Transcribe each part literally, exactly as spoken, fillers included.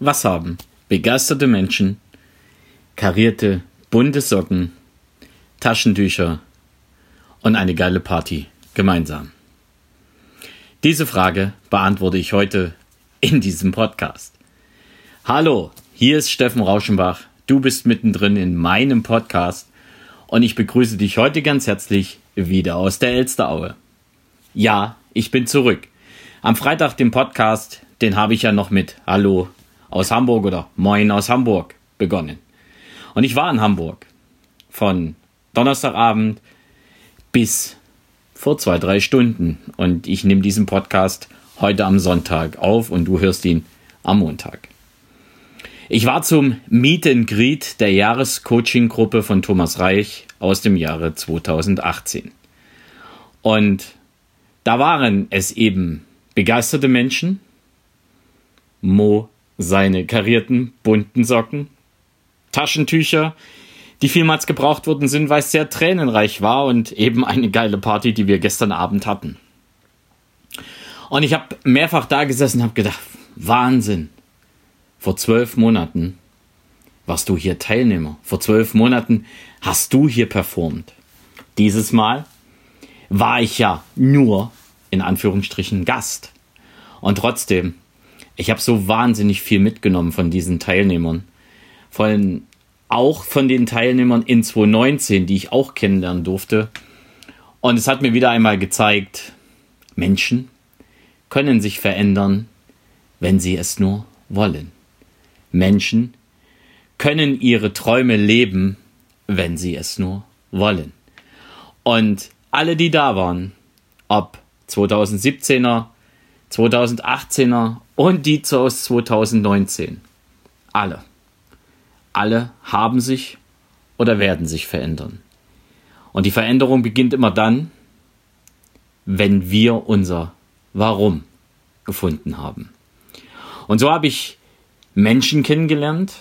Was haben begeisterte Menschen, karierte bunte Socken, Taschentücher und eine geile Party gemeinsam? Diese Frage beantworte ich heute in diesem Podcast. Hallo, hier ist Steffen Rauschenbach. Du bist mittendrin in meinem Podcast und ich begrüße dich heute ganz herzlich wieder aus der Elsteraue. Ja, ich bin zurück. Am Freitag, den Podcast, den habe ich ja noch mit Hallo aus Hamburg oder Moin aus Hamburg begonnen. Und ich war in Hamburg von Donnerstagabend bis vor zwei, drei Stunden. Und ich nehme diesen Podcast heute am Sonntag auf und du hörst ihn am Montag. Ich war zum Meet and Greet der Jahrescoaching-Gruppe von Thomas Reich aus dem Jahre zweitausendachtzehn. Und da waren es eben begeisterte Menschen, Mo seine karierten bunten Socken, Taschentücher, die vielmals gebraucht worden sind, weil es sehr tränenreich war und eben eine geile Party, die wir gestern Abend hatten. Und ich habe mehrfach da gesessen und habe gedacht, Wahnsinn, vor zwölf Monaten warst du hier Teilnehmer, vor zwölf Monaten hast du hier performt. Dieses Mal war ich ja nur in Anführungsstrichen Gast. Und trotzdem, ich habe so wahnsinnig viel mitgenommen von diesen Teilnehmern. Von, auch von den Teilnehmern in zwanzig neunzehn, die ich auch kennenlernen durfte. Und es hat mir wieder einmal gezeigt, Menschen können sich verändern, wenn sie es nur wollen. Menschen können ihre Träume leben, wenn sie es nur wollen. Und alle, die da waren, ob zweitausendsiebzehner, zweitausendachtzehner und die aus zweitausendneunzehn. Alle. Alle haben sich oder werden sich verändern. Und die Veränderung beginnt immer dann, wenn wir unser Warum gefunden haben. Und so habe ich Menschen kennengelernt,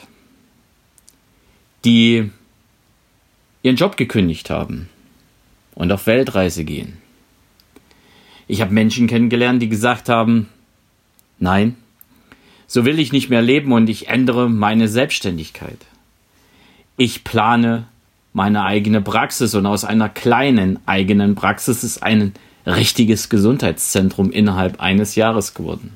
die ihren Job gekündigt haben und auf Weltreise gehen. Ich habe Menschen kennengelernt, die gesagt haben, nein, so will ich nicht mehr leben und ich ändere meine Selbstständigkeit. Ich plane meine eigene Praxis und aus einer kleinen eigenen Praxis ist ein richtiges Gesundheitszentrum innerhalb eines Jahres geworden.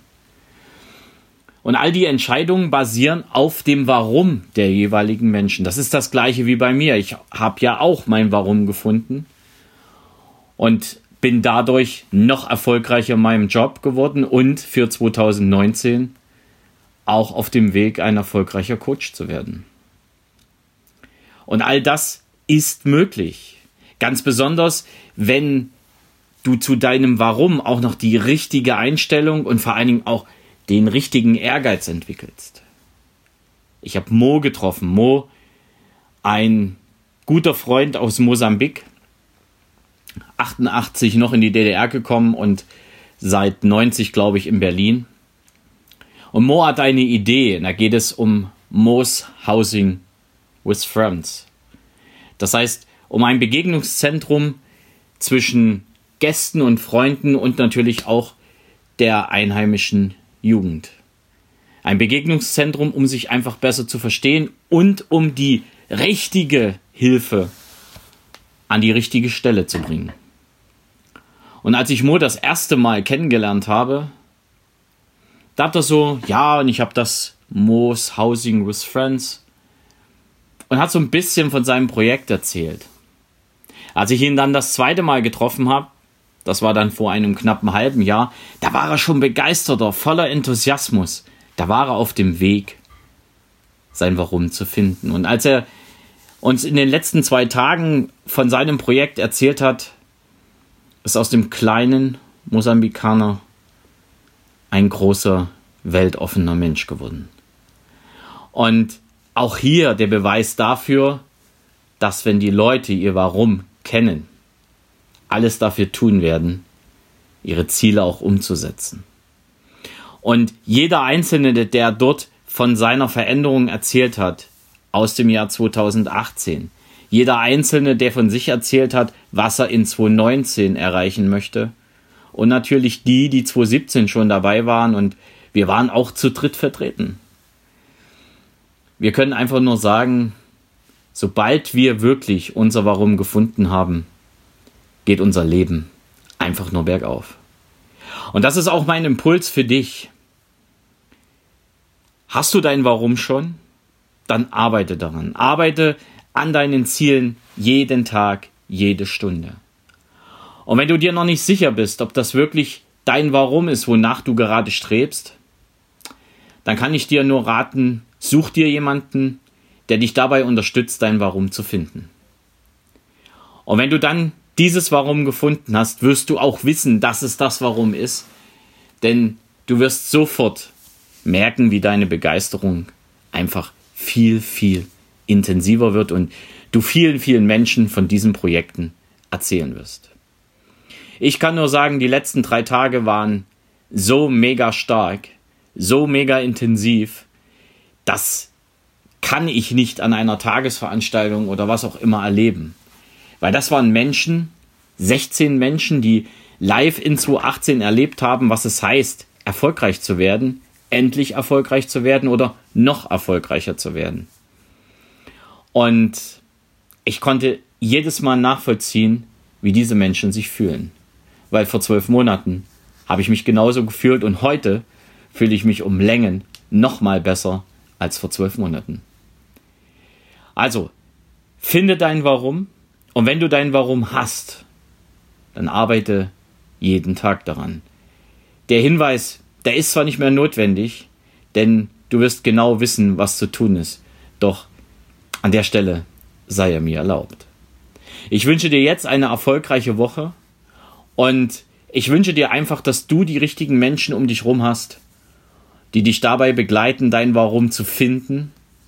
Und all die Entscheidungen basieren auf dem Warum der jeweiligen Menschen. Das ist das Gleiche wie bei mir. Ich habe ja auch mein Warum gefunden und bin dadurch noch erfolgreicher in meinem Job geworden und für zweitausendneunzehn auch auf dem Weg, ein erfolgreicher Coach zu werden. Und all das ist möglich. Ganz besonders, wenn du zu deinem Warum auch noch die richtige Einstellung und vor allen Dingen auch den richtigen Ehrgeiz entwickelst. Ich habe Mo getroffen. Mo, ein guter Freund aus Mosambik, achtundachtzig noch in die D D R gekommen und seit neunzig, glaube ich, in Berlin. Und Mo hat eine Idee, da geht es um Mo's Housing with Friends. Das heißt, um ein Begegnungszentrum zwischen Gästen und Freunden und natürlich auch der einheimischen Jugend. Ein Begegnungszentrum, um sich einfach besser zu verstehen und um die richtige Hilfe an die richtige Stelle zu bringen. Und als ich Mo das erste Mal kennengelernt habe, da hat er so, ja, und ich habe das Mo's Housing with Friends und hat so ein bisschen von seinem Projekt erzählt. Als ich ihn dann das zweite Mal getroffen habe, das war dann vor einem knappen halben Jahr, da war er schon begeisterter, voller Enthusiasmus. Da war er auf dem Weg, sein Warum zu finden. Und als er uns in den letzten zwei Tagen von seinem Projekt erzählt hat, ist aus dem kleinen Mosambikaner ein großer, weltoffener Mensch geworden. Und auch hier der Beweis dafür, dass wenn die Leute ihr Warum kennen, alles dafür tun werden, ihre Ziele auch umzusetzen. Und jeder Einzelne, der dort von seiner Veränderung erzählt hat, aus dem Jahr zweitausendachtzehn, jeder Einzelne, der von sich erzählt hat, was er in zweitausendneunzehn erreichen möchte, und natürlich die, die zweitausendsiebzehn schon dabei waren, und wir waren auch zu dritt vertreten. wir können einfach nur sagen, sobald wir wirklich unser Warum gefunden haben, geht unser Leben einfach nur bergauf. Und das ist auch mein Impuls für dich. Hast du dein Warum schon? Dann arbeite daran. Arbeite an deinen Zielen jeden Tag, jede Stunde. Und wenn du dir noch nicht sicher bist, ob das wirklich dein Warum ist, wonach du gerade strebst, dann kann ich dir nur raten, such dir jemanden, der dich dabei unterstützt, dein Warum zu finden. Und wenn du dann dieses Warum gefunden hast, wirst du auch wissen, dass es das Warum ist, denn du wirst sofort merken, wie deine Begeisterung einfach viel, viel intensiver wird und du vielen, vielen Menschen von diesen Projekten erzählen wirst. Ich kann nur sagen, die letzten drei Tage waren so mega stark, so mega intensiv, das kann ich nicht an einer Tagesveranstaltung oder was auch immer erleben. Weil das waren Menschen, sechzehn Menschen, die live in zweitausendachtzehn erlebt haben, was es heißt, erfolgreich zu werden, endlich erfolgreich zu werden oder noch erfolgreicher zu werden. Und ich konnte jedes Mal nachvollziehen, wie diese Menschen sich fühlen. Weil vor zwölf Monaten habe ich mich genauso gefühlt und heute fühle ich mich um Längen noch mal besser als vor zwölf Monaten. Also, finde dein Warum und wenn du dein Warum hast, dann arbeite jeden Tag daran. Der Hinweis, der ist zwar nicht mehr notwendig, denn du wirst genau wissen, was zu tun ist. Doch an der Stelle sei er mir erlaubt. Ich wünsche dir jetzt eine erfolgreiche Woche und ich wünsche dir einfach, dass du die richtigen Menschen um dich herum hast, die dich dabei begleiten, dein Warum zu finden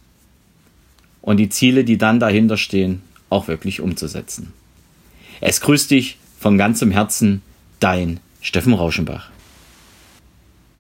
und die Ziele, die dann dahinter stehen, auch wirklich umzusetzen. Es grüßt dich von ganzem Herzen, dein Steffen Rauschenbach.